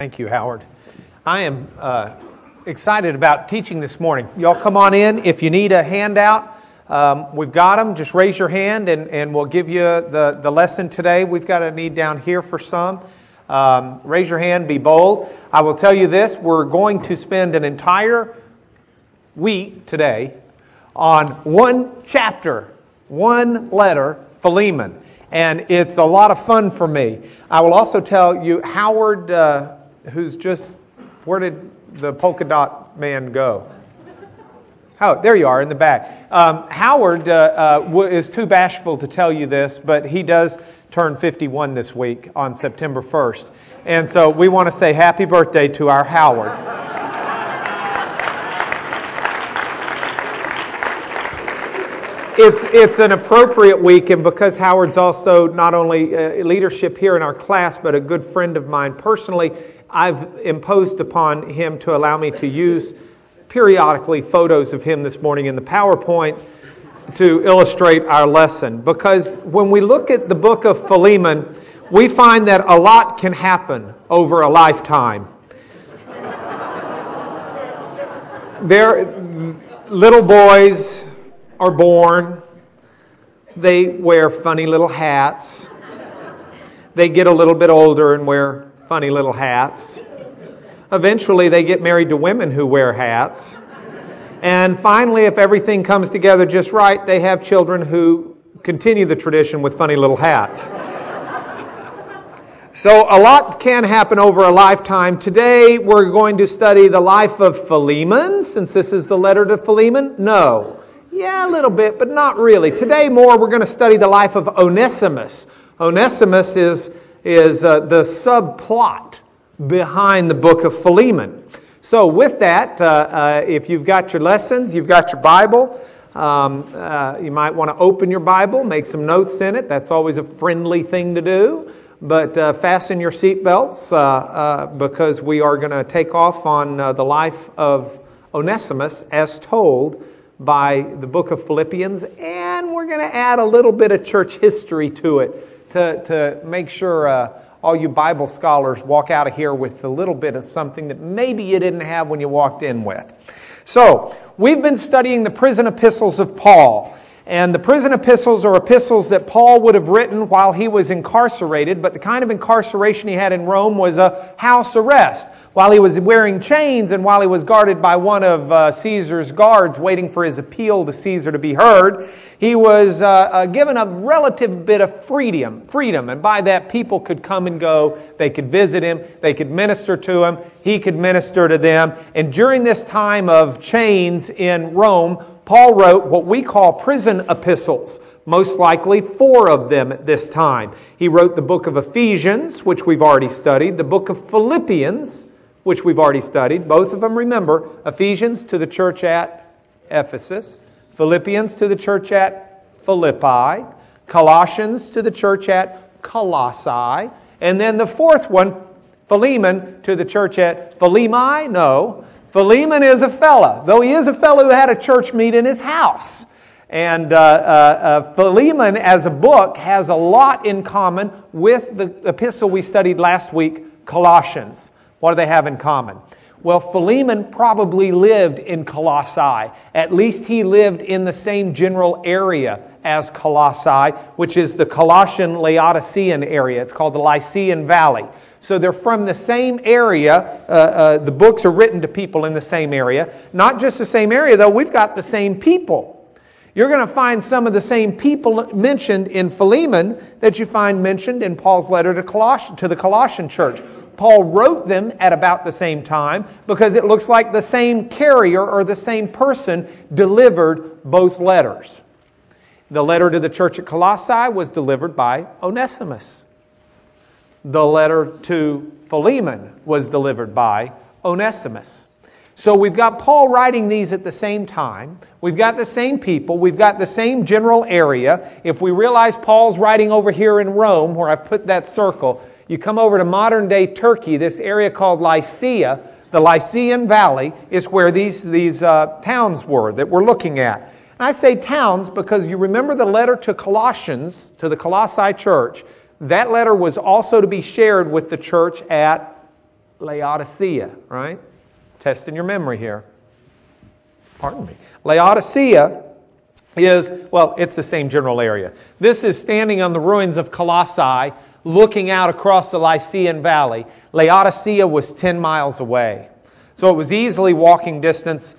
Thank you, Howard. I am excited about teaching this morning. Y'all come on in. If you need a handout, we've got them. Just raise your hand and we'll give you the lesson today. We've got a need down here for some. Raise your hand, be bold. I will tell you this, we're going to spend an entire week today on one chapter, one letter, Philemon. And it's a lot of fun for me. I will also tell you, Howard, where did the polka dot man go? Oh, there you are in the back. Howard is too bashful to tell you this, but he does turn 51 this week on September 1st. And so we want to say happy birthday to our Howard. It's an appropriate week, and because Howard's also not only leadership here in our class, but a good friend of mine personally, I've imposed upon him to allow me to use periodically photos of him this morning in the PowerPoint to illustrate our lesson. Because when we look at the book of Philemon, we find that a lot can happen over a lifetime. Little boys are born, they wear funny little hats, they get a little bit older and wear funny little hats. Eventually they get married to women who wear hats. And finally, if everything comes together just right, they have children who continue the tradition with funny little hats. So a lot can happen over a lifetime. Today we're going to study the life of Philemon, since this is the letter to Philemon. No. Yeah, a little bit, but not really. Today more we're going to study the life of Onesimus. Onesimus is the subplot behind the book of Philemon. So with that, if you've got your lessons, you've got your Bible, you might want to open your Bible, make some notes in it. That's always a friendly thing to do. But fasten your seatbelts because we are going to take off on the life of Onesimus as told by the book of Philippians, and we're going to add a little bit of church history to it to make sure all you Bible scholars walk out of here with a little bit of something that maybe you didn't have when you walked in with. So, we've been studying the prison epistles of Paul. And the prison epistles are epistles that Paul would have written while he was incarcerated, but the kind of incarceration he had in Rome was a house arrest. While he was wearing chains and while he was guarded by one of Caesar's guards waiting for his appeal to Caesar to be heard, he was given a relative bit of freedom. And by that, people could come and go. They could visit him. They could minister to him. He could minister to them. And during this time of chains in Rome, Paul wrote what we call prison epistles, most likely 4 of them at this time. He wrote the book of Ephesians, which we've already studied, the book of Philippians, which we've already studied. Both of them, remember, Ephesians to the church at Ephesus, Philippians to the church at Philippi, Colossians to the church at Colossae, and then the 4th one, Philemon, to the church at Philemi? No. Philemon is a fella, though he is a fellow who had a church meet in his house. And Philemon as a book has a lot in common with the epistle we studied last week, Colossians. What do they have in common? Well, Philemon probably lived in Colossae. At least he lived in the same general area as Colossae, which is the Colossian Laodicean area. It's called the Lycian Valley. So they're from the same area. The books are written to people in the same area. Not just the same area, though. We've got the same people. You're going to find some of the same people mentioned in Philemon that you find mentioned in Paul's letter to the Colossian church. Paul wrote them at about the same time because it looks like the same carrier or the same person delivered both letters. The letter to the church at Colossae was delivered by Onesimus. The letter to Philemon was delivered by Onesimus. So we've got Paul writing these at the same time. We've got the same people. We've got the same general area. If we realize Paul's writing over here in Rome, where I've put that circle, you come over to modern-day Turkey, this area called Lycia. The Lycian Valley is where these towns were that we're looking at. And I say towns because you remember the letter to Colossians, to the Colossae church. That letter was also to be shared with the church at Laodicea, right? Testing your memory here. Pardon me. Laodicea is, well, it's the same general area. This is standing on the ruins of Colossae, looking out across the Lycian Valley. Laodicea was 10 miles away. So it was easily walking distance.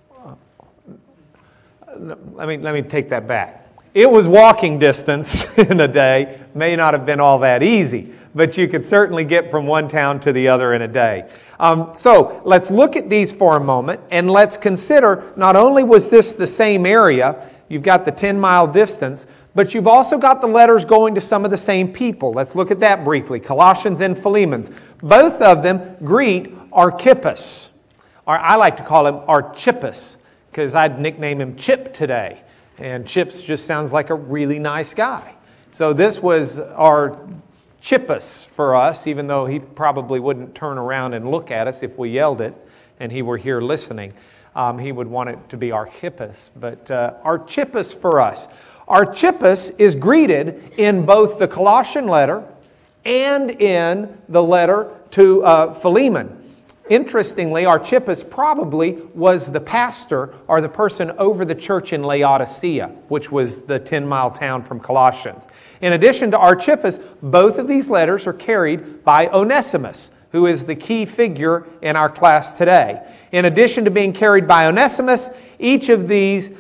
Let me take that back. It was walking distance in a day. May not have been all that easy, but you could certainly get from one town to the other in a day. So let's look at these for a moment, and let's consider not only was this the same area, you've got the 10-mile distance, but you've also got the letters going to some of the same people. Let's look at that briefly. Colossians and Philemon. Both of them greet Archippus. Or I like to call him Archippus, because I'd nickname him Chip today. And Chips just sounds like a really nice guy. So this was Archippus for us, even though he probably wouldn't turn around and look at us if we yelled it and he were here listening. He would want it to be Archippus, but Archippus for us. Archippus is greeted in both the Colossian letter and in the letter to Philemon. Interestingly, Archippus probably was the pastor or the person over the church in Laodicea, which was the 10-mile town from Colossians. In addition to Archippus, both of these letters are carried by Onesimus, who is the key figure in our class today. In addition to being carried by Onesimus, each of these,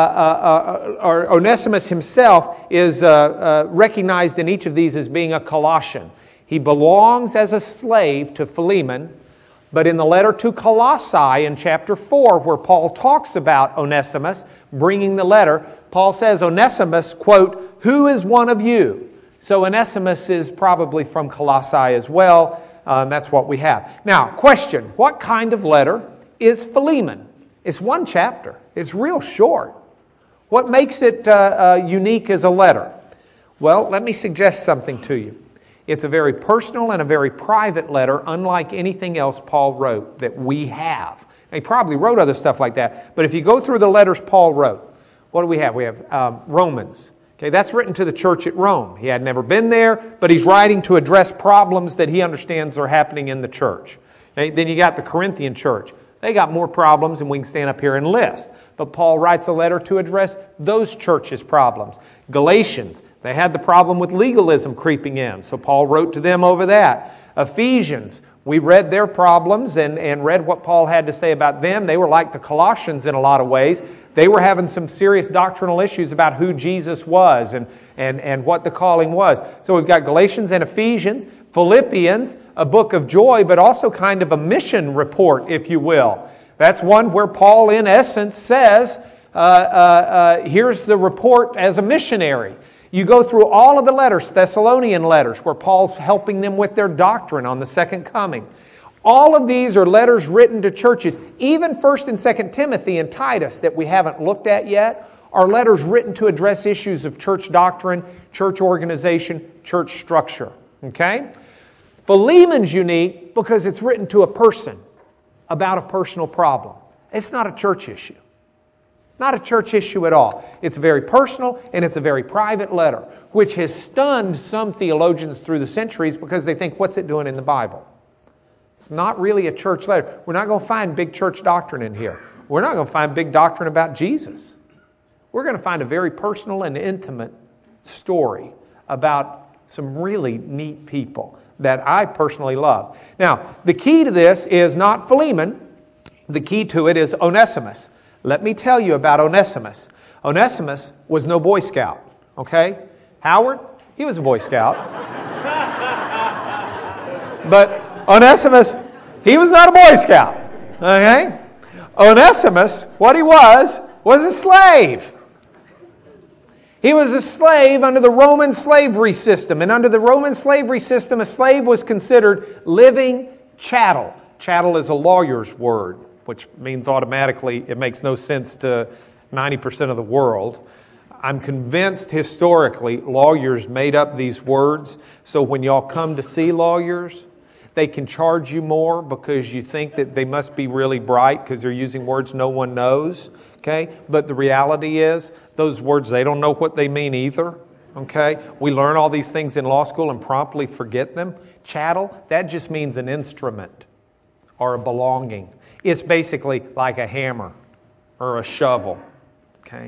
or Onesimus himself, is recognized in each of these as being a Colossian. He belongs as a slave to Philemon. But in the letter to Colossae in chapter 4, where Paul talks about Onesimus bringing the letter, Paul says, Onesimus, quote, who is one of you? So Onesimus is probably from Colossae as well. That's what we have. Now, question, what kind of letter is Philemon? It's one chapter. It's real short. What makes it unique as a letter? Well, let me suggest something to you. It's a very personal and a very private letter, unlike anything else Paul wrote that we have. And he probably wrote other stuff like that. But if you go through the letters Paul wrote, what do we have? We have Romans. Okay, that's written to the church at Rome. He had never been there, but he's writing to address problems that he understands are happening in the church. Okay, then you got the Corinthian church. They got more problems than we can stand up here and list. But Paul writes a letter to address those churches' problems. Galatians, they had the problem with legalism creeping in, so Paul wrote to them over that. Ephesians, we read their problems and read what Paul had to say about them. They were like the Colossians in a lot of ways. They were having some serious doctrinal issues about who Jesus was and what the calling was. So we've got Galatians and Ephesians, Philippians, a book of joy, but also kind of a mission report, if you will. That's one where Paul, in essence, says, here's the report as a missionary. You go through all of the letters, Thessalonian letters, where Paul's helping them with their doctrine on the second coming. All of these are letters written to churches. Even 1st and 2nd Timothy and Titus that we haven't looked at yet are letters written to address issues of church doctrine, church organization, church structure. Okay? Philemon's unique because it's written to a person about a personal problem. It's not a church issue. Not a church issue at all. It's very personal and it's a very private letter, which has stunned some theologians through the centuries because they think, what's it doing in the Bible? It's not really a church letter. We're not going to find big church doctrine in here. We're not going to find big doctrine about Jesus. We're going to find a very personal and intimate story about some really neat people that I personally love. Now, the key to this is not Philemon. The key to it is Onesimus. Let me tell you about Onesimus. Onesimus was no Boy Scout, okay? Howard, he was a Boy Scout. But Onesimus, he was not a Boy Scout, okay? Onesimus, what he was a slave. He was a slave under the Roman slavery system. And under the Roman slavery system, a slave was considered living chattel. Chattel is a lawyer's word, which means automatically it makes no sense to 90% of the world. I'm convinced historically lawyers made up these words. So when y'all come to see lawyers, they can charge you more because you think that they must be really bright because they're using words no one knows. Okay? But the reality is, those words, they don't know what they mean either. Okay? We learn all these things in law school and promptly forget them. Chattel, that just means an instrument. or a belonging. It's basically like a hammer or a shovel. Okay?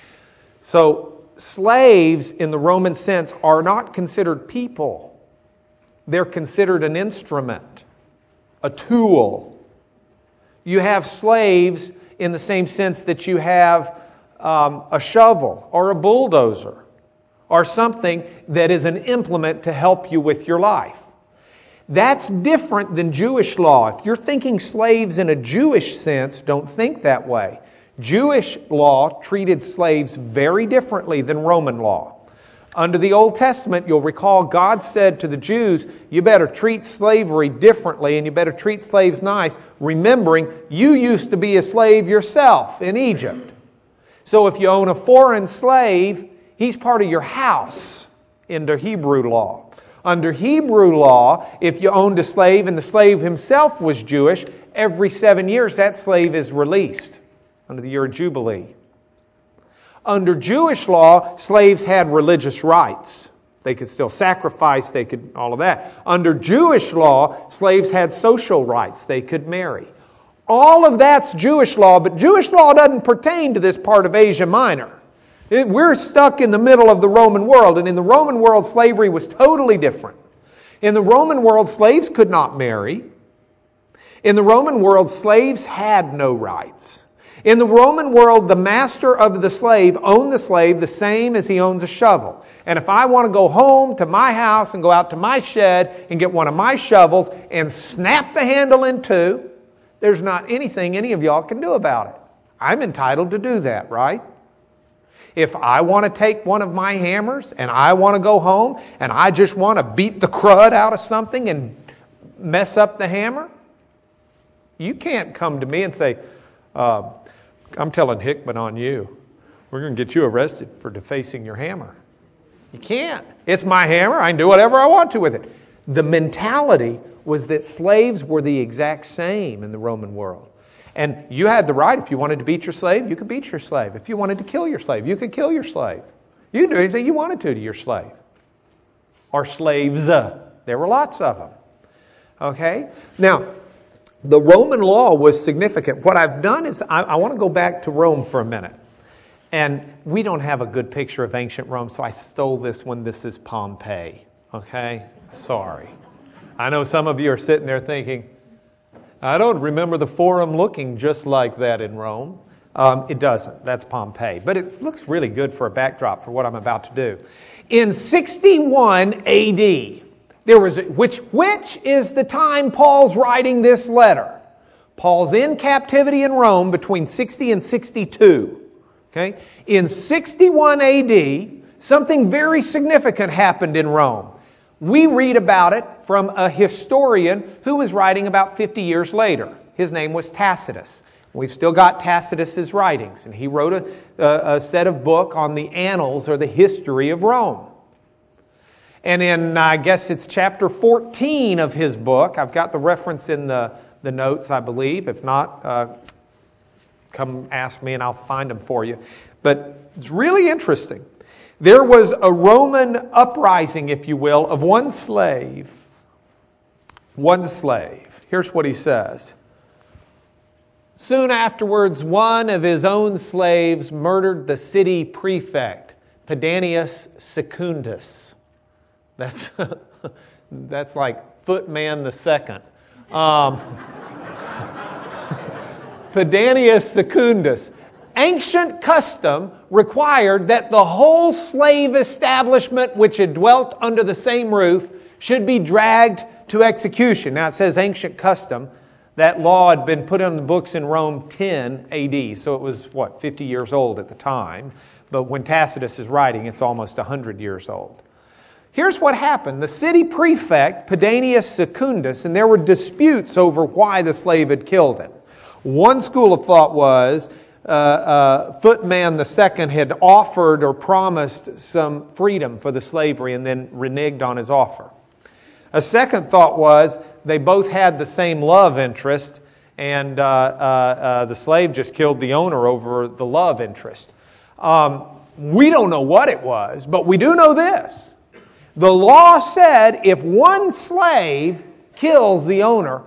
So slaves in the Roman sense are not considered people. They're considered an instrument, a tool. You have slaves in the same sense that you have a shovel or a bulldozer or something that is an implement to help you with your life. That's different than Jewish law. If you're thinking slaves in a Jewish sense, don't think that way. Jewish law treated slaves very differently than Roman law. Under the Old Testament, you'll recall God said to the Jews, you better treat slavery differently and you better treat slaves nice, remembering you used to be a slave yourself in Egypt. So if you own a foreign slave, he's part of your house under Hebrew law. Under Hebrew law, if you owned a slave and the slave himself was Jewish, every 7 years that slave is released under the year of Jubilee. Under Jewish law, slaves had religious rights. They could still sacrifice, they could, all of that. Under Jewish law, slaves had social rights. They could marry. All of that's Jewish law, but Jewish law doesn't pertain to this part of Asia Minor. We're stuck in the middle of the Roman world, and in the Roman world, slavery was totally different. In the Roman world, slaves could not marry. In the Roman world, slaves had no rights. In the Roman world, the master of the slave owned the slave the same as he owns a shovel. And if I want to go home to my house and go out to my shed and get one of my shovels and snap the handle in two, there's not anything any of y'all can do about it. I'm entitled to do that, right? If I want to take one of my hammers and I want to go home and I just want to beat the crud out of something and mess up the hammer, you can't come to me and say, I'm telling Hickman on you. We're going to get you arrested for defacing your hammer. You can't. It's my hammer. I can do whatever I want to with it. The mentality was that slaves were the exact same in the Roman world. And you had the right, if you wanted to beat your slave, you could beat your slave. If you wanted to kill your slave, you could kill your slave. You could do anything you wanted to your slave. Or slaves. There were lots of them. Okay? Now, the Roman law was significant. What I've done is I want to go back to Rome for a minute. And we don't have a good picture of ancient Rome, so I stole this one. This is Pompeii. Okay? Sorry. I know some of you are sitting there thinking, I don't remember the Forum looking just like that in Rome. It doesn't. That's Pompeii. But it looks really good for a backdrop for what I'm about to do. In 61 A.D., there was which is the time Paul's writing this letter. Paul's in captivity in Rome between 60 and 62. Okay? In 61 A.D., something very significant happened in Rome. We read about it from a historian who was writing about 50 years later. His name was Tacitus. We've still got Tacitus's writings, and he wrote a set of book on the annals or the history of Rome. And in, I guess it's chapter 14 of his book, I've got the reference in the notes, I believe. If not, come ask me and I'll find them for you. But it's really interesting. There was a Roman uprising, if you will, of one slave. One slave. Here's what he says. Soon afterwards, one of his own slaves murdered the city prefect, Pedanius Secundus. That's like Footman the Second. Pedanius Secundus. Ancient custom required that the whole slave establishment which had dwelt under the same roof should be dragged to execution. Now it says ancient custom. That law had been put on the books in Rome 10 AD, so it was, 50 years old at the time. But when Tacitus is writing, it's almost 100 years old. Here's what happened. The city prefect, Pedanius Secundus, and there were disputes over why the slave had killed him. One school of thought was Footman the Second had offered or promised some freedom for the slavery and then reneged on his offer. A second thought was they both had the same love interest and the slave just killed the owner over the love interest. We don't know what it was, but we do know this. The law said if one slave kills the owner,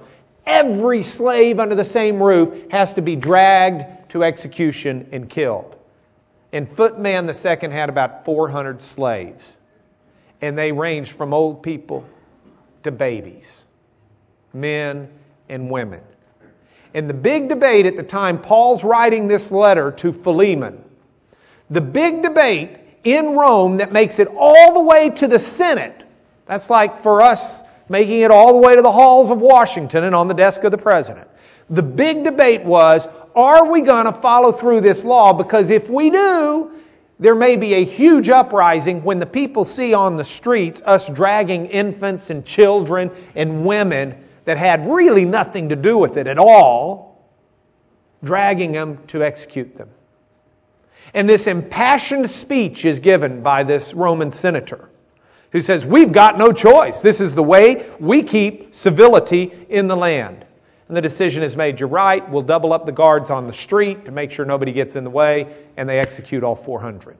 Every slave under the same roof has to be dragged to execution and killed. And Footman II had about 400 slaves. And they ranged from old people to babies, men and women. And the big debate at the time Paul's writing this letter to Philemon, the big debate in Rome that makes it all the way to the Senate, that's like for us making it all the way to the halls of Washington and on the desk of the president. The big debate was, are we going to follow through this law? Because if we do, there may be a huge uprising when the people see on the streets us dragging infants and children and women that had really nothing to do with it at all, dragging them to execute them. And this impassioned speech is given by this Roman senator who says, we've got no choice. This is the way we keep civility in the land. And the decision is made, you're right, we'll double up the guards on the street to make sure nobody gets in the way, and they execute all 400.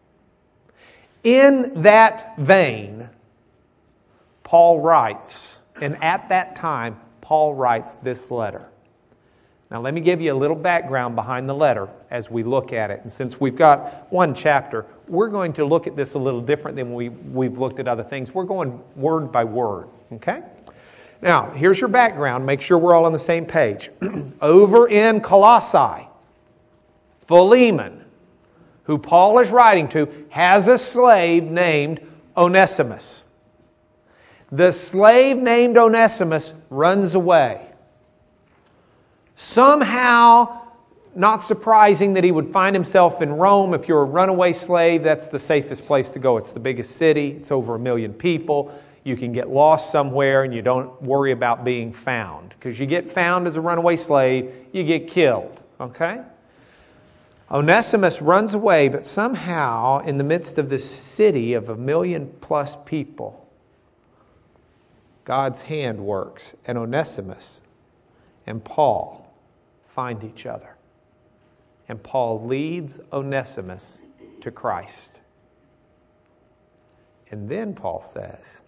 In that vein, Paul writes, and at that time, Paul writes this letter. Now let me give you a little background behind the letter as we look at it. And since we've got one chapter, we're going to look at this a little different than we've looked at other things. We're going word by word, okay? Now, here's your background. Make sure we're all on the same page. Over in Colossae, Philemon, who Paul is writing to, has a slave named Onesimus. The slave named Onesimus runs away. Somehow, not surprising that he would find himself in Rome. If you're a runaway slave, that's the safest place to go. It's the biggest city. It's over 1 million people. You can get lost somewhere and you don't worry about being found. Because you get found as a runaway slave, you get killed. Okay? Onesimus runs away, but somehow, in the midst of this city of 1 million plus people, God's hand works, and Onesimus and Paul find each other. And Paul leads Onesimus to Christ. And then Paul says,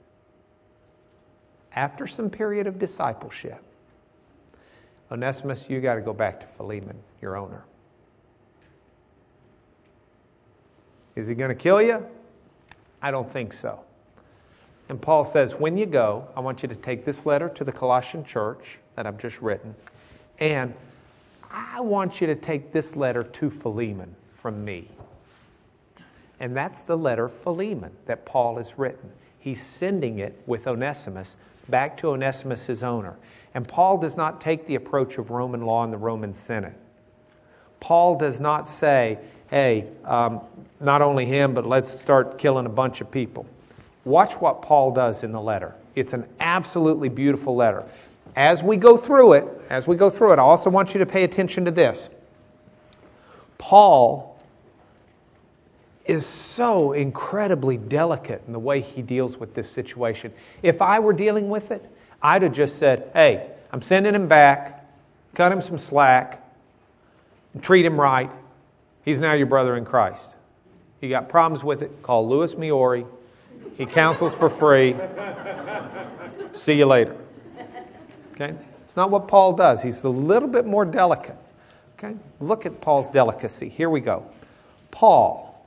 after some period of discipleship, Onesimus, you got to go back to Philemon, your owner. Is he going to kill you? I don't think so. And Paul says, when you go, I want you to take this letter to the Colossian church that I've just written, and I want you to take this letter to Philemon from me. And that's the letter Philemon that Paul has written. He's sending it with Onesimus back to Onesimus, his owner. And Paul does not take the approach of Roman law and the Roman Senate. Paul does not say, hey, not only him, but let's start killing a bunch of people. Watch what Paul does in the letter. It's an absolutely beautiful letter. As we go through it, I also want you to pay attention to this. Paul is so incredibly delicate in the way he deals with this situation. If I were dealing with it, I'd have just said, hey, I'm sending him back, cut him some slack, and treat him right. He's now your brother in Christ. You got problems with it, call Louis Miori. He counsels for free. See you later. Okay? It's not what Paul does. He's a little bit more delicate. Okay? Look at Paul's delicacy. Here we go. Paul,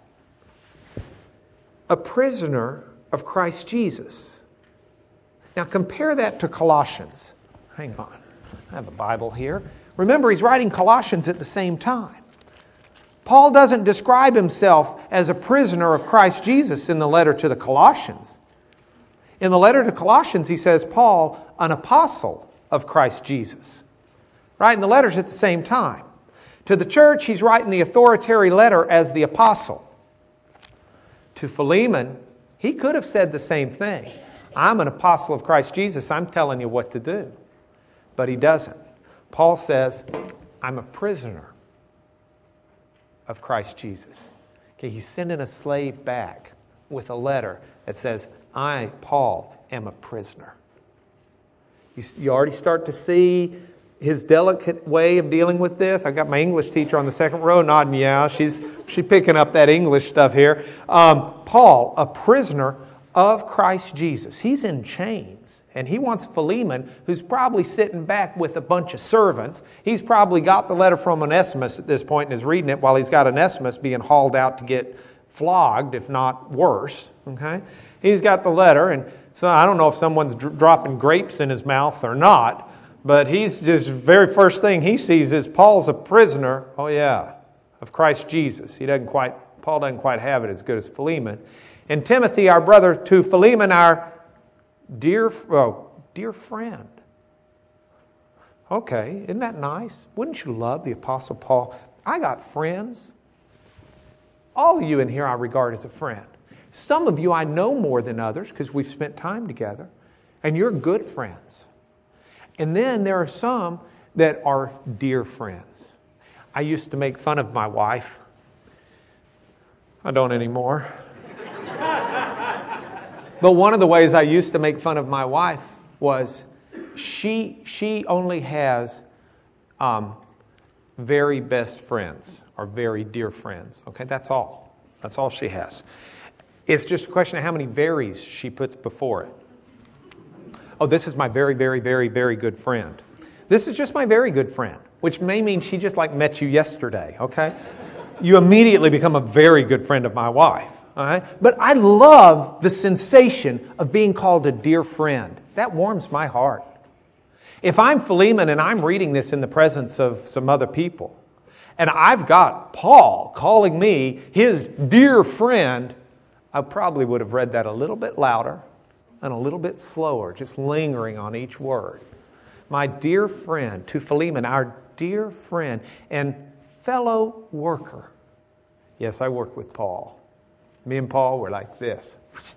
a prisoner of Christ Jesus. Now compare that to Colossians. Hang on. I have a Bible here. Remember, he's writing Colossians at the same time. Paul doesn't describe himself as a prisoner of Christ Jesus in the letter to the Colossians. In the letter to Colossians, he says, Paul, an apostle of Christ Jesus. Right? And the letter's at the same time. To the church, he's writing the authoritative letter as the apostle. To Philemon, he could have said the same thing. I'm an apostle of Christ Jesus. I'm telling you what to do. But he doesn't. Paul says, I'm a prisoner of Christ Jesus. Okay, he's sending a slave back with a letter that says, I, Paul, am a prisoner. You already start to see his delicate way of dealing with this. I got my English teacher on the second row nodding, yeah, she's picking up that English stuff here. Paul, a prisoner of Christ Jesus. He's in chains. And he wants Philemon, who's probably sitting back with a bunch of servants. He's probably got the letter from Onesimus at this point and is reading it while he's got Onesimus being hauled out to get flogged, if not worse. Okay? He's got the letter, and so I don't know if someone's dropping grapes in his mouth or not, but he's just, very first thing he sees is Paul's a prisoner, oh yeah, of Christ Jesus. Paul doesn't quite have it as good as Philemon. And Timothy, our brother, to Philemon, our dear friend. Okay, isn't that nice? Wouldn't you love the Apostle Paul? I got friends. All of you in here I regard as a friend. Some of you I know more than others because we've spent time together. And you're good friends. And then there are some that are dear friends. I used to make fun of my wife. I don't anymore. But one of the ways I used to make fun of my wife was she only has very best friends or very dear friends. Okay, that's all. That's all she has. It's just a question of how many very's she puts before it. Oh, this is my very, very, very, very good friend. This is just my very good friend, which may mean she just like met you yesterday, okay? You immediately become a very good friend of my wife. All right? But I love the sensation of being called a dear friend. That warms my heart. If I'm Philemon and I'm reading this in the presence of some other people, and I've got Paul calling me his dear friend, I probably would have read that a little bit louder and a little bit slower, just lingering on each word. My dear friend, to Philemon, our dear friend and fellow worker. Yes, I work with Paul. Me and Paul were like this.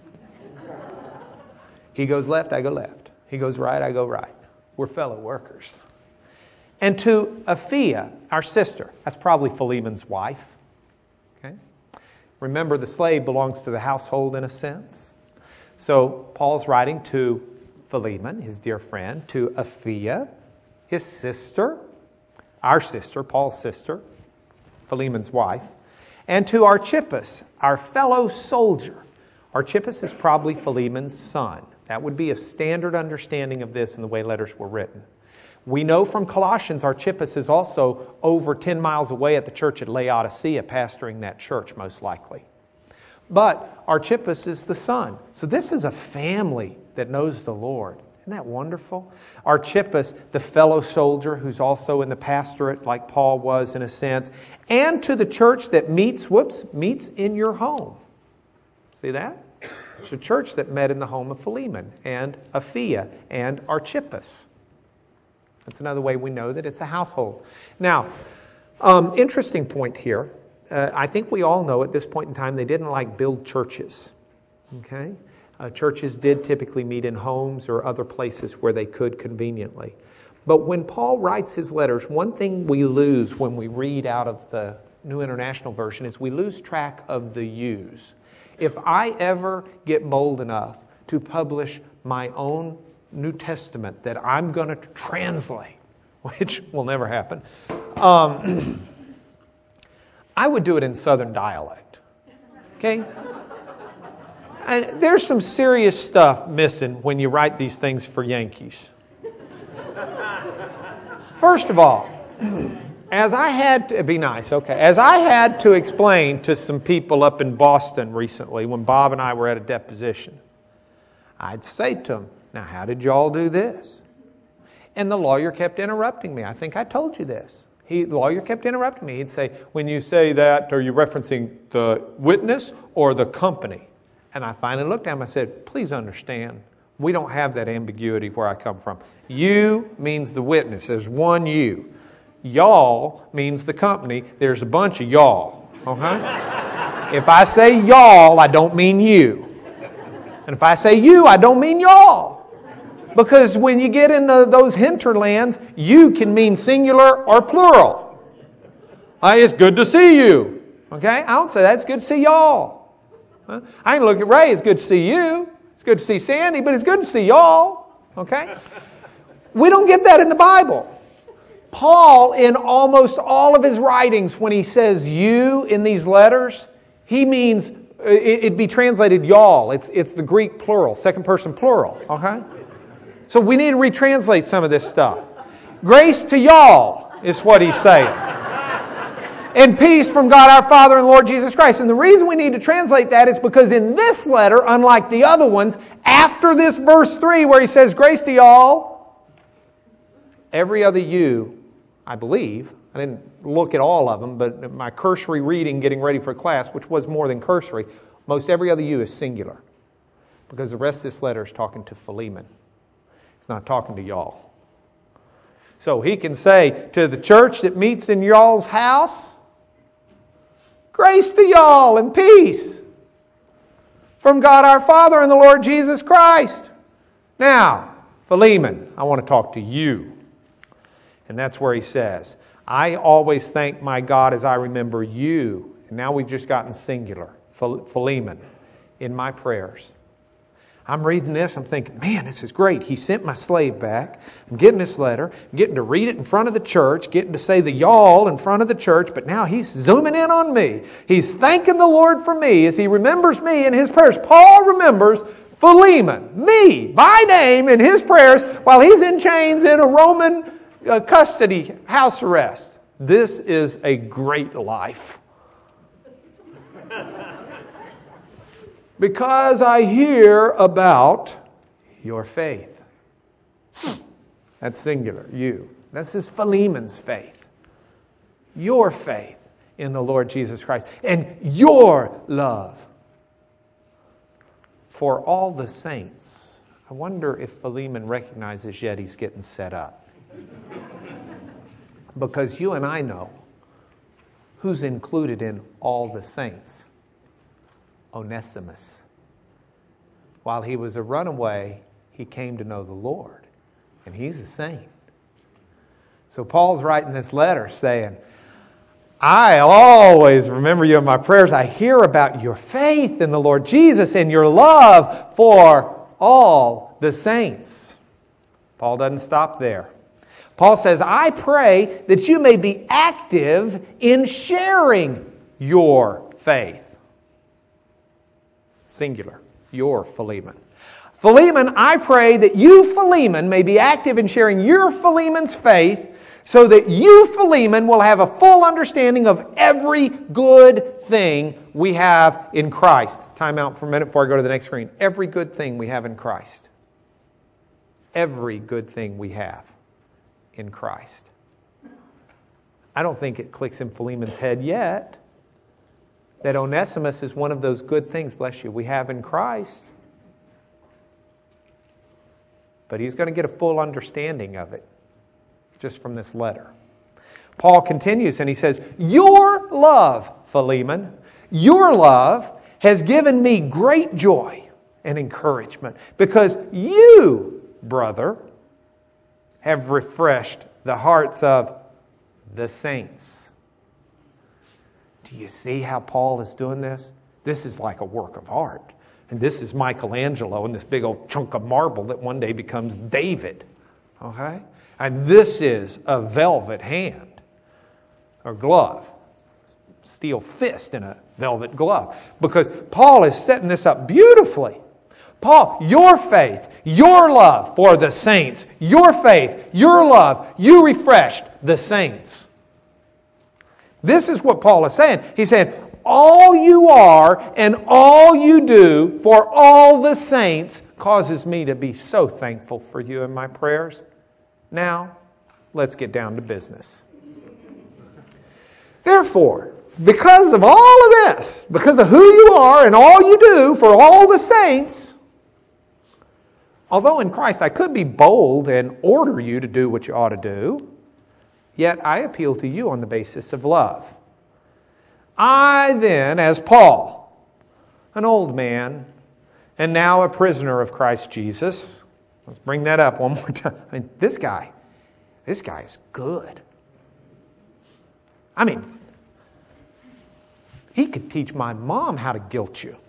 He goes left, I go left. He goes right, I go right. We're fellow workers. And to Apphia, our sister. That's probably Philemon's wife. Okay? Remember, the slave belongs to the household in a sense. So Paul's writing to Philemon, his dear friend, to Apphia, his sister, our sister, Paul's sister, Philemon's wife, and to Archippus, our fellow soldier. Archippus is probably Philemon's son. That would be a standard understanding of this in the way letters were written. We know from Colossians, Archippus is also over 10 miles away at the church at Laodicea, pastoring that church most likely. But Archippus is the son. So this is a family that knows the Lord. Isn't that wonderful? Archippus, the fellow soldier who's also in the pastorate like Paul was in a sense. And to the church that meets in your home. See that? It's a church that met in the home of Philemon and Apphia and Archippus. That's another way we know that it's a household. Now, interesting point here. I think we all know at this point in time they didn't build churches. Okay? Churches did typically meet in homes or other places where they could conveniently. But when Paul writes his letters, one thing we lose when we read out of the New International Version is we lose track of the yous. If I ever get bold enough to publish my own New Testament that I'm going to translate, which will never happen, I would do it in Southern dialect. Okay? And there's some serious stuff missing when you write these things for Yankees. First of all, as I had to explain to some people up in Boston recently when Bob and I were at a deposition, I'd say to them, now how did y'all do this? And the lawyer kept interrupting me. I think I told you this. The lawyer kept interrupting me. He'd say, when you say that, are you referencing the witness or the company? And I finally looked at him. I said, please understand, we don't have that ambiguity where I come from. You means the witness. There's one you. Y'all means the company. There's a bunch of y'all. Okay? If I say y'all, I don't mean you. And if I say you, I don't mean y'all. Because when you get into those hinterlands, you can mean singular or plural. It's good to see you. Okay? I don't say that. It's good to see y'all. I can look at Ray. It's good to see you. It's good to see Sandy, but it's good to see y'all. Okay? We don't get that in the Bible. Paul, in almost all of his writings, when he says you in these letters, he means it'd be translated y'all. It's the Greek plural, second person plural. Okay? So we need to retranslate some of this stuff. Grace to y'all is what he's saying. And peace from God our Father and Lord Jesus Christ. And the reason we need to translate that is because in this letter, unlike the other ones, after this verse 3 where he says grace to y'all, every other you, I believe, I didn't look at all of them, but my cursory reading getting ready for class, which was more than cursory, most every other you is singular. Because the rest of this letter is talking to Philemon. It's not talking to y'all. So he can say to the church that meets in y'all's house, grace to y'all and peace from God our Father and the Lord Jesus Christ. Now, Philemon, I want to talk to you. And that's where he says, I always thank my God as I remember you. And now we've just gotten singular, Philemon, in my prayers. I'm reading this, I'm thinking, man, this is great. He sent my slave back. I'm getting this letter. I'm getting to read it in front of the church, getting to say the y'all in front of the church, but now he's zooming in on me. He's thanking the Lord for me as he remembers me in his prayers. Paul remembers Philemon, me, by name in his prayers while he's in chains in a Roman custody house arrest. This is a great life. Because I hear about your faith. That's singular, you. This is Philemon's faith. Your faith in the Lord Jesus Christ. And your love for all the saints. I wonder if Philemon recognizes yet he's getting set up. Because you and I know who's included in all the saints. Onesimus. While he was a runaway, he came to know the Lord. And he's a saint. So Paul's writing this letter saying, I always remember you in my prayers. I hear about your faith in the Lord Jesus and your love for all the saints. Paul doesn't stop there. Paul says, I pray that you may be active in sharing your faith. Singular, your Philemon. Philemon, I pray that you, Philemon, may be active in sharing your Philemon's faith so that you, Philemon, will have a full understanding of every good thing we have in Christ. Time out for a minute before I go to the next screen. Every good thing we have in Christ. Every good thing we have in Christ. I don't think it clicks in Philemon's head yet that Onesimus is one of those good things, bless you, we have in Christ. But he's going to get a full understanding of it just from this letter. Paul continues and he says, your love, Philemon, your love has given me great joy and encouragement because you, brother, have refreshed the hearts of the saints. Do you see how Paul is doing this? This is like a work of art. And this is Michelangelo and this big old chunk of marble that one day becomes David. Okay? And this is a velvet hand or glove. Steel fist in a velvet glove. Because Paul is setting this up beautifully. Paul, your faith, your love for the saints, your faith, your love, you refreshed the saints. This is what Paul is saying. He's saying, all you are and all you do for all the saints causes me to be so thankful for you in my prayers. Now, let's get down to business. Therefore, because of all of this, because of who you are and all you do for all the saints, although in Christ I could be bold and order you to do what you ought to do, yet I appeal to you on the basis of love. I then, as Paul, an old man, and now a prisoner of Christ Jesus. Let's bring that up one more time. I mean, this guy is good. I mean, he could teach my mom how to guilt you.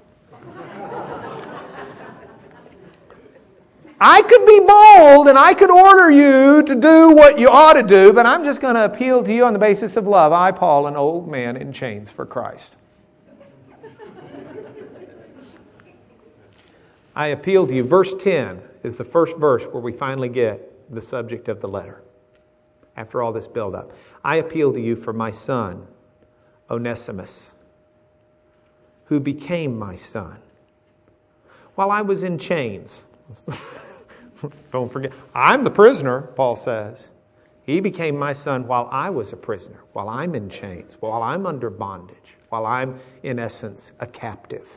I could be bold and I could order you to do what you ought to do, but I'm just going to appeal to you on the basis of love. I, Paul, an old man in chains for Christ. I appeal to you. Verse 10 is the first verse where we finally get the subject of the letter. After all this build-up. I appeal to you for my son, Onesimus, who became my son while I was in chains. Don't forget, I'm the prisoner, Paul says. He became my son while I was a prisoner, while I'm in chains, while I'm under bondage, while I'm, in essence, a captive.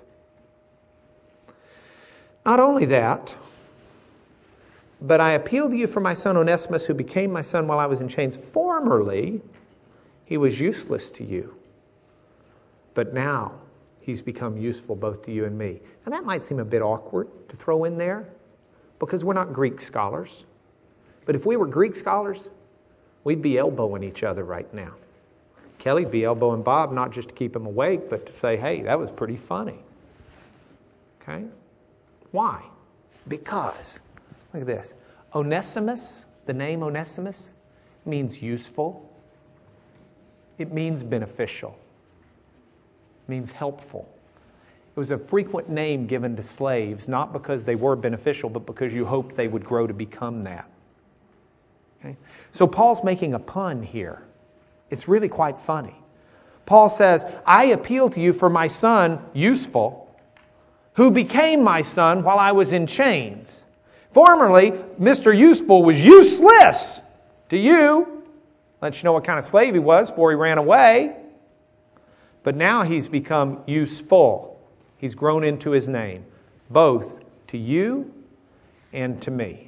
Not only that, but I appeal to you for my son Onesimus, who became my son while I was in chains. Formerly, he was useless to you, but now he's become useful both to you and me. And that might seem a bit awkward to throw in there, because we're not Greek scholars. But if we were Greek scholars, we'd be elbowing each other right now. Kelly'd be elbowing Bob, not just to keep him awake, but to say, hey, that was pretty funny. Okay? Why? Because, look at this. Onesimus, the name Onesimus, means useful. It means beneficial. It means helpful. It was a frequent name given to slaves, not because they were beneficial, but because you hoped they would grow to become that. Okay? So Paul's making a pun here. It's really quite funny. Paul says, I appeal to you for my son, useful, who became my son while I was in chains. Formerly, Mr. Useful was useless to you. Let you know what kind of slave he was before he ran away. But now he's become useful. He's grown into his name, both to you and to me.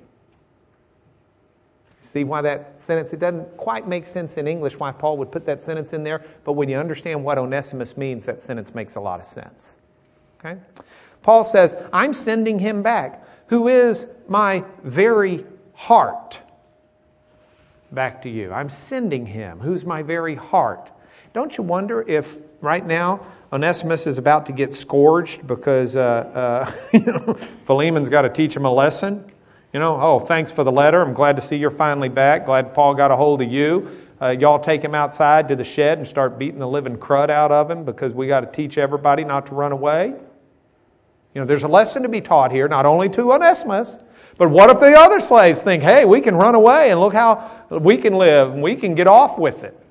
See why that sentence, it doesn't quite make sense in English why Paul would put that sentence in there, but when you understand what Onesimus means, that sentence makes a lot of sense. Okay? Paul says, I'm sending him back, who is my very heart, back to you. I'm sending him, who's my very heart. Don't you wonder if right now Onesimus is about to get scourged because Philemon's got to teach him a lesson? Oh, thanks for the letter. I'm glad to see you're finally back. Glad Paul got a hold of you. Y'all take him outside to the shed and start beating the living crud out of him because we got to teach everybody not to run away. There's a lesson to be taught here, not only to Onesimus, but what if the other slaves think, hey, we can run away and look how we can live and we can get off with it.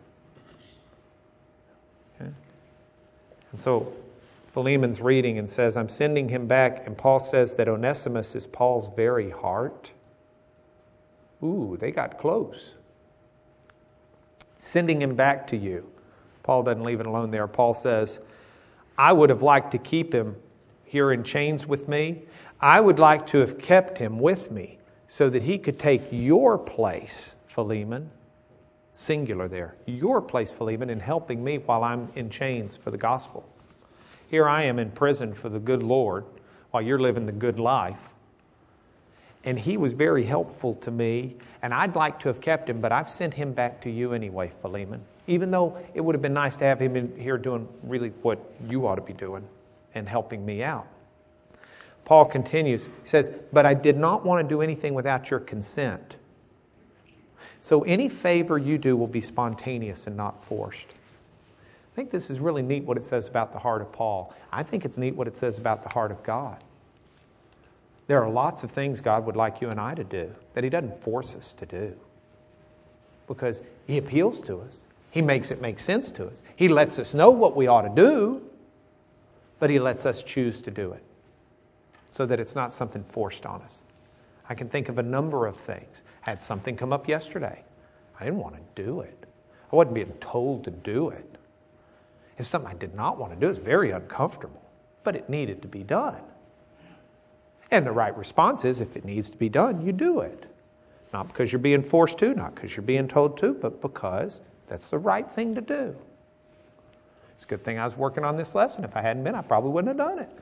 Okay. And so Philemon's reading and says, I'm sending him back. And Paul says that Onesimus is Paul's very heart. Ooh, they got close. Sending him back to you. Paul doesn't leave it alone there. Paul says, I would have liked to keep him here in chains with me. I would like to have kept him with me so that he could take your place, Philemon. Singular there. Your place, Philemon, in helping me while I'm in chains for the gospel. Here I am in prison for the good Lord while you're living the good life. And he was very helpful to me, and I'd like to have kept him, but I've sent him back to you anyway, Philemon. Even though it would have been nice to have him in here doing really what you ought to be doing and helping me out. Paul continues, he says, but I did not want to do anything without your consent. So any favor you do will be spontaneous and not forced. I think this is really neat what it says about the heart of Paul. I think it's neat what it says about the heart of God. There are lots of things God would like you and I to do that he doesn't force us to do. Because he appeals to us. He makes it make sense to us. He lets us know what we ought to do, but he lets us choose to do it so that it's not something forced on us. I can think of a number of things. I had something come up yesterday. I didn't want to do it. I wasn't being told to do it. It's something I did not want to do. It's very uncomfortable, but it needed to be done. And the right response is, if it needs to be done, you do it. Not because you're being forced to, not because you're being told to, but because that's the right thing to do. It's a good thing I was working on this lesson. If I hadn't been, I probably wouldn't have done it.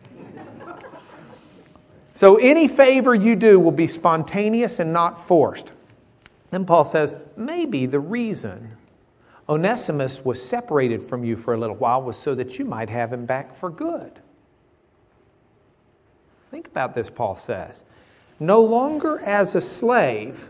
So any favor you do will be spontaneous and not forced. Then Paul says, maybe the reason Onesimus was separated from you for a little while was so that you might have him back for good. Think about this, Paul says. No longer as a slave,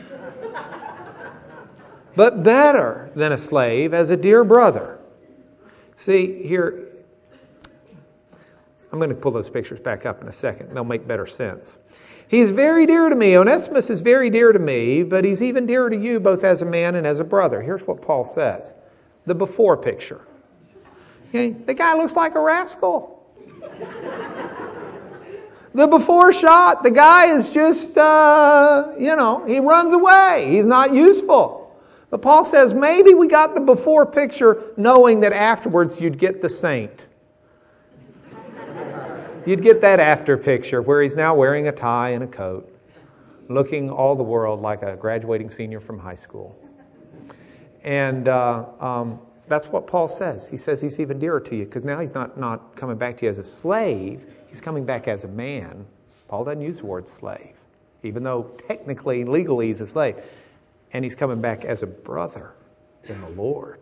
but better than a slave, as a dear brother. See, here, I'm going to pull those pictures back up in a second. They'll make better sense. He's very dear to me. Onesimus is very dear to me, but he's even dearer to you both as a man and as a brother. Here's what Paul says. The before picture. Okay? The guy looks like a rascal. The before shot, the guy is just, he runs away. He's not useful. But Paul says maybe we got the before picture knowing that afterwards you'd get the saint. You'd get that after picture where he's now wearing a tie and a coat, looking all the world like a graduating senior from high school. And that's what Paul says. He says he's even dearer to you because now he's not coming back to you as a slave. He's coming back as a man. Paul doesn't use the word slave, even though technically, legally, he's a slave. And he's coming back as a brother in the Lord.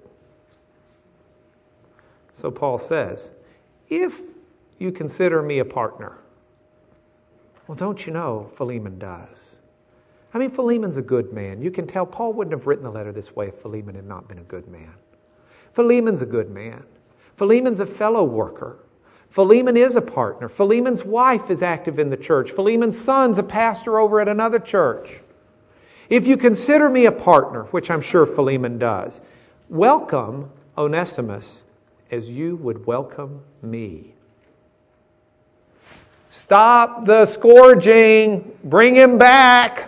So Paul says, if you consider me a partner. Well, don't you know Philemon does? I mean, Philemon's a good man. You can tell Paul wouldn't have written the letter this way if Philemon had not been a good man. Philemon's a good man. Philemon's a fellow worker. Philemon is a partner. Philemon's wife is active in the church. Philemon's son's a pastor over at another church. If you consider me a partner, which I'm sure Philemon does, welcome Onesimus as you would welcome me. Stop the scourging. Bring him back.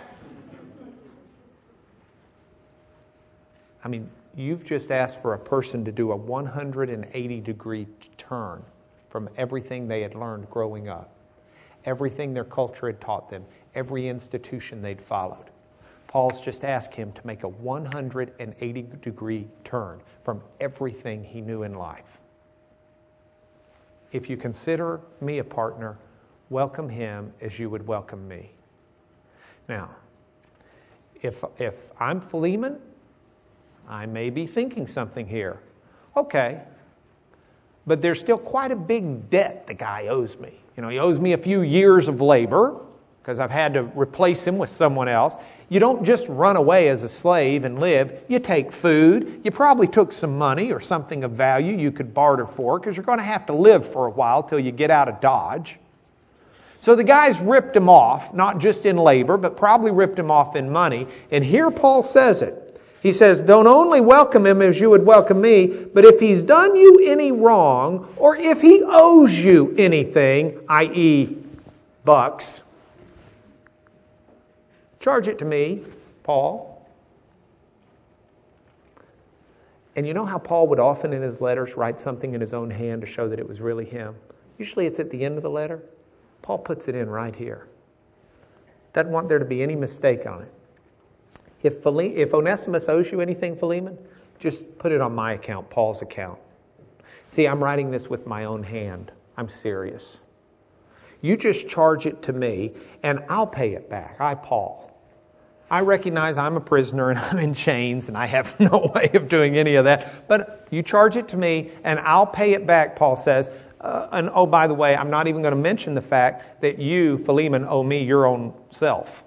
I mean, you've just asked for a person to do a 180-degree turn from everything they had learned growing up, everything their culture had taught them, every institution they'd followed. Paul's just asked him to make a 180-degree turn from everything he knew in life. If you consider me a partner, welcome him as you would welcome me. Now, if I'm Philemon, I may be thinking something here. Okay, but there's still quite a big debt the guy owes me. He owes me a few years of labor because I've had to replace him with someone else. You don't just run away as a slave and live. You take food. You probably took some money or something of value you could barter for because you're going to have to live for a while till you get out of Dodge. So the guy's ripped him off, not just in labor, but probably ripped him off in money. And here Paul says it. He says, don't only welcome him as you would welcome me, but if he's done you any wrong, or if he owes you anything, i.e. bucks, charge it to me, Paul. And you know how Paul would often in his letters write something in his own hand to show that it was really him? Usually it's at the end of the letter. Paul puts it in right here. Doesn't want there to be any mistake on it. If Onesimus owes you anything, Philemon, just put it on my account, Paul's account. See, I'm writing this with my own hand. I'm serious. You just charge it to me, and I'll pay it back. Paul. I recognize I'm a prisoner, and I'm in chains, and I have no way of doing any of that. But you charge it to me, and I'll pay it back, Paul says. And oh, by the way, I'm not even going to mention the fact that you, Philemon, owe me your own self.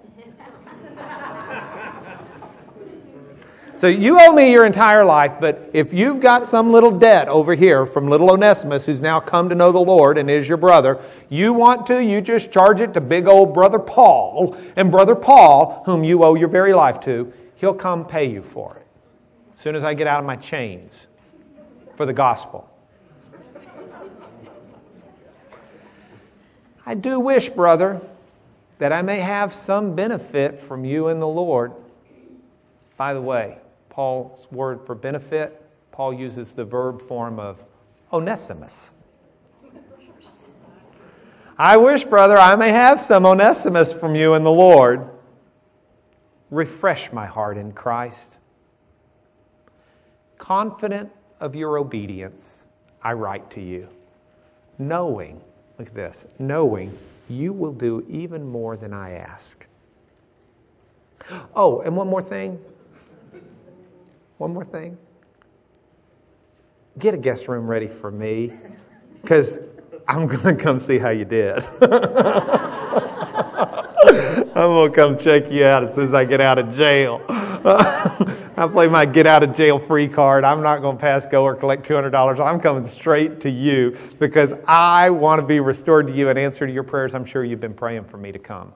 So you owe me your entire life, but if you've got some little debt over here from little Onesimus who's now come to know the Lord and is your brother, you just charge it to big old brother Paul. And brother Paul, whom you owe your very life to, he'll come pay you for it as soon as I get out of my chains for the gospel. I do wish, brother, that I may have some benefit from you in the Lord. By the way, Paul's word for benefit, Paul uses the verb form of Onesimus. I wish, brother, I may have some Onesimus from you in the Lord. Refresh my heart in Christ. Confident of your obedience, I write to you, knowing, look at this, knowing you will do even more than I ask. Oh, and one more thing. Get a guest room ready for me, because I'm going to come see how you did. I'm going to come check you out as soon as I get out of jail. I play my get out of jail free card. I'm not going to pass go or collect $200. I'm coming straight to you because I want to be restored to you and answer to your prayers. I'm sure you've been praying for me to come.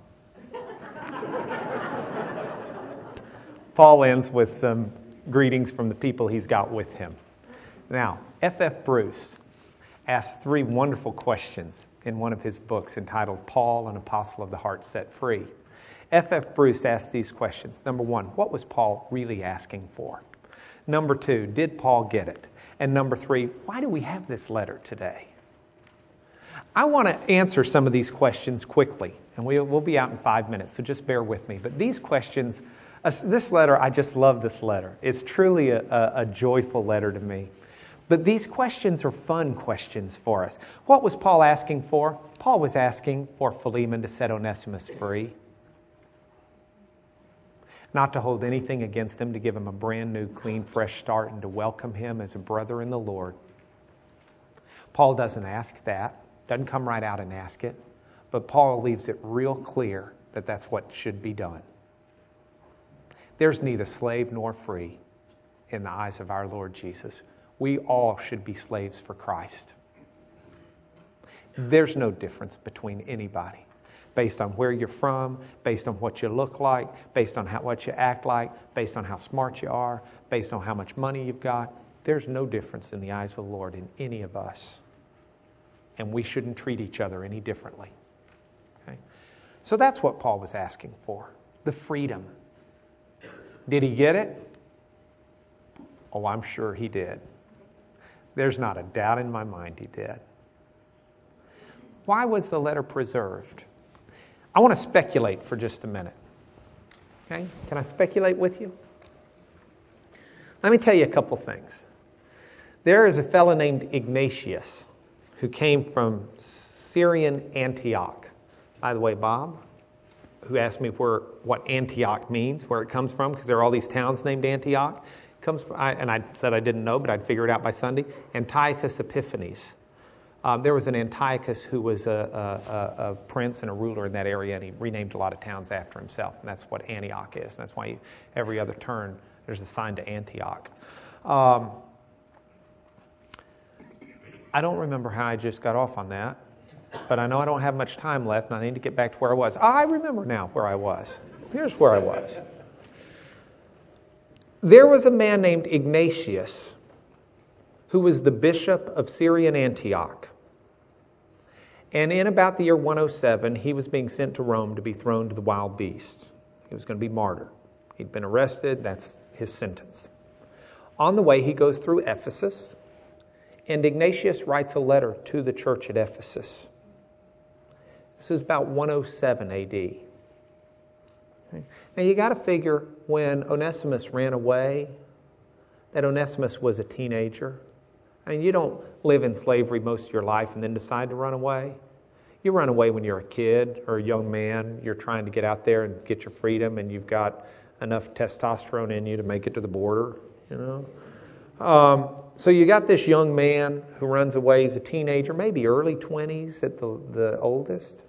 Paul ends with some greetings from the people he's got with him. Now, F.F. Bruce asked 3 wonderful questions in one of his books entitled Paul, an Apostle of the Heart Set Free. F.F. Bruce asked these questions. Number 1, what was Paul really asking for? Number 2, did Paul get it? And number 3, why do we have this letter today? I want to answer some of these questions quickly, and we'll be out in 5 minutes, so just bear with me. But these questions, this letter, I just love this letter. It's truly a joyful letter to me. But these questions are fun questions for us. What was Paul asking for? Paul was asking for Philemon to set Onesimus free. Not to hold anything against him, to give him a brand new, clean, fresh start, and to welcome him as a brother in the Lord. Paul doesn't ask that, doesn't come right out and ask it, but Paul leaves it real clear that that's what should be done. There's neither slave nor free in the eyes of our Lord Jesus. We all should be slaves for Christ. There's no difference between anybody. Based on where you're from, based on what you look like, based on what you act like, based on how smart you are, based on how much money you've got. There's no difference in the eyes of the Lord in any of us. And we shouldn't treat each other any differently. Okay? So that's what Paul was asking for, the freedom. Did he get it? Oh, I'm sure he did. There's not a doubt in my mind he did. Why was the letter preserved? I want to speculate for just a minute. Okay? Can I speculate with you? Let me tell you a couple things. There is a fellow named Ignatius who came from Syrian Antioch. By the way, Bob, who asked me what Antioch means, where it comes from, because there are all these towns named Antioch. It comes from, and I said I didn't know, but I'd figure it out by Sunday. Antiochus Epiphanes. There was an Antiochus who was a prince and a ruler in that area, and he renamed a lot of towns after himself, and that's what Antioch is. And that's why every other turn there's a sign to Antioch. I don't remember how I just got off on that, but I know I don't have much time left, and I need to get back to where I was. I remember now where I was. Here's where I was. There was a man named Ignatius who was the bishop of Syrian Antioch. And in about the year 107, he was being sent to Rome to be thrown to the wild beasts. He was going to be martyred. He'd been arrested. That's his sentence. On the way, he goes through Ephesus, and Ignatius writes a letter to the church at Ephesus. This is about 107 A.D. Okay. Now, you got to figure when Onesimus ran away, that Onesimus was a teenager. I mean, you don't live in slavery most of your life and then decide to run away. You run away when you're a kid or a young man. You're trying to get out there and get your freedom, and you've got enough testosterone in you to make it to the border, you know. So you got this young man who runs away. He's a teenager, maybe early 20s at the oldest.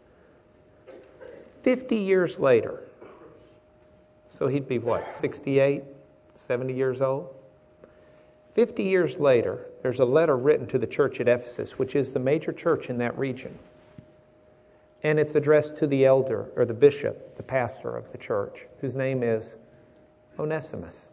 50 years later, so he'd be what, 68, 70 years old? 50 years later, there's a letter written to the church at Ephesus, which is the major church in that region. And it's addressed to the elder, or the bishop, the pastor of the church, whose name is Onesimus.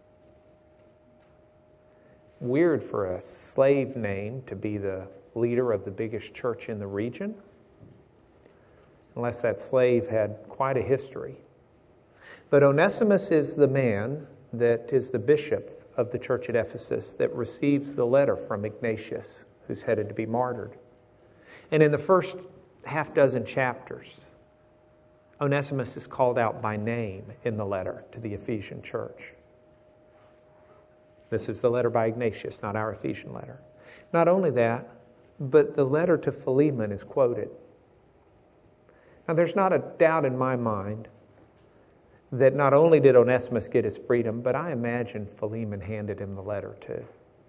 Weird for a slave name to be the leader of the biggest church in the region, unless that slave had quite a history. But Onesimus is the man that is the bishop of the church at Ephesus that receives the letter from Ignatius, who's headed to be martyred. And in the first half dozen chapters, Onesimus is called out by name in the letter to the Ephesian church. This is the letter by Ignatius, not our Ephesian letter. Not only that, but the letter to Philemon is quoted. Now, there's not a doubt in my mind that not only did Onesimus get his freedom, but I imagine Philemon handed him the letter too.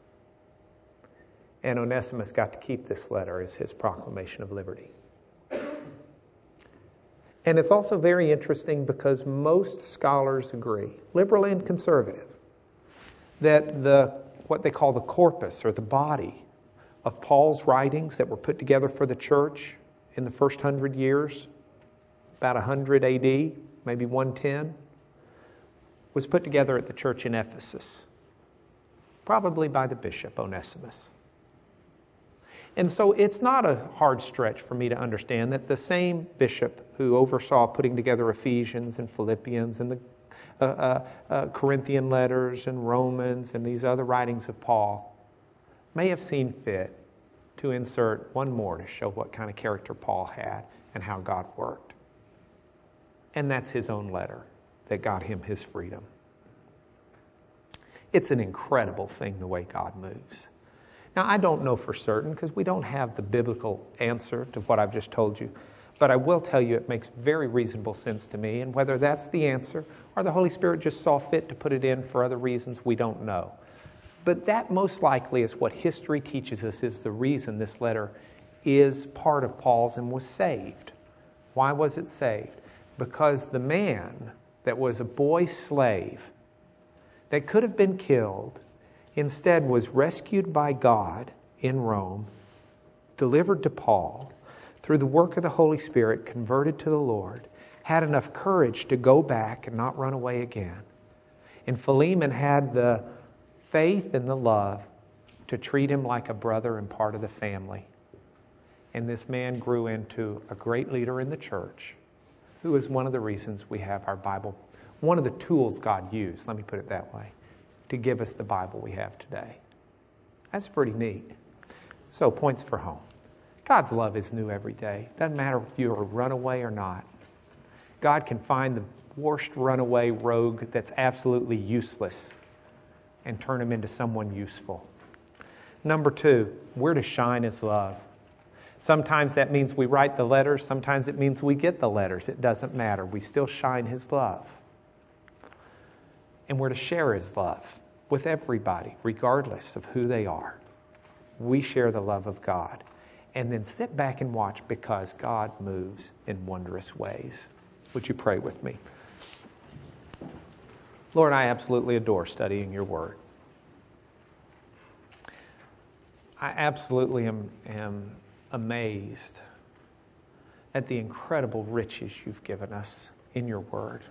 And Onesimus got to keep this letter as his proclamation of liberty. And it's also very interesting because most scholars agree, liberal and conservative, that what they call the corpus or the body of Paul's writings that were put together for the church in the first 100 years, about 100 AD, maybe 110, was put together at the church in Ephesus, probably by the bishop Onesimus. And so it's not a hard stretch for me to understand that the same bishop who oversaw putting together Ephesians and Philippians and the Corinthian letters and Romans and these other writings of Paul may have seen fit to insert one more to show what kind of character Paul had and how God worked. And that's his own letter that got him his freedom. It's an incredible thing the way God moves. Now, I don't know for certain because we don't have the biblical answer to what I've just told you, but I will tell you it makes very reasonable sense to me, and whether that's the answer or the Holy Spirit just saw fit to put it in for other reasons, we don't know. But that most likely is what history teaches us is the reason this letter is part of Paul's and was saved. Why was it saved? Because the man that was a boy slave that could have been killed instead was rescued by God in Rome, delivered to Paul, through the work of the Holy Spirit, converted to the Lord, had enough courage to go back and not run away again. And Philemon had the faith and the love to treat him like a brother and part of the family. And this man grew into a great leader in the church, who is one of the reasons we have our Bible, one of the tools God used, let me put it that way, to give us the Bible we have today. That's pretty neat. So, points for home. God's love is new every day. Doesn't matter if you're a runaway or not. God can find the worst runaway rogue that's absolutely useless and turn him into someone useful. Number 2, we're to shine His love. Sometimes that means we write the letters. Sometimes it means we get the letters. It doesn't matter. We still shine His love. And we're to share His love with everybody, regardless of who they are. We share the love of God. And then sit back and watch because God moves in wondrous ways. Would you pray with me? Lord, I absolutely adore studying your word. I absolutely am amazed at the incredible riches you've given us in your word.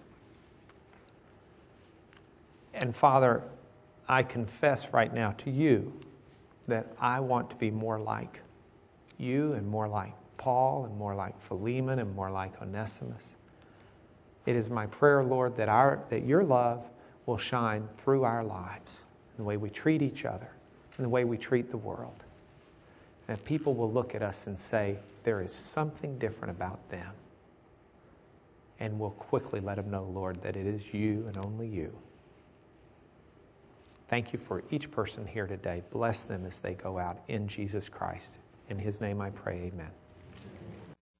And Father, I confess right now to you that I want to be more like you and more like Paul and more like Philemon and more like Onesimus. It is my prayer, Lord, that your love will shine through our lives, in the way we treat each other, in the way we treat the world. And that people will look at us and say, there is something different about them. And we'll quickly let them know, Lord, that it is you and only you. Thank you for each person here today. Bless them as they go out in Jesus Christ. In His name I pray, amen.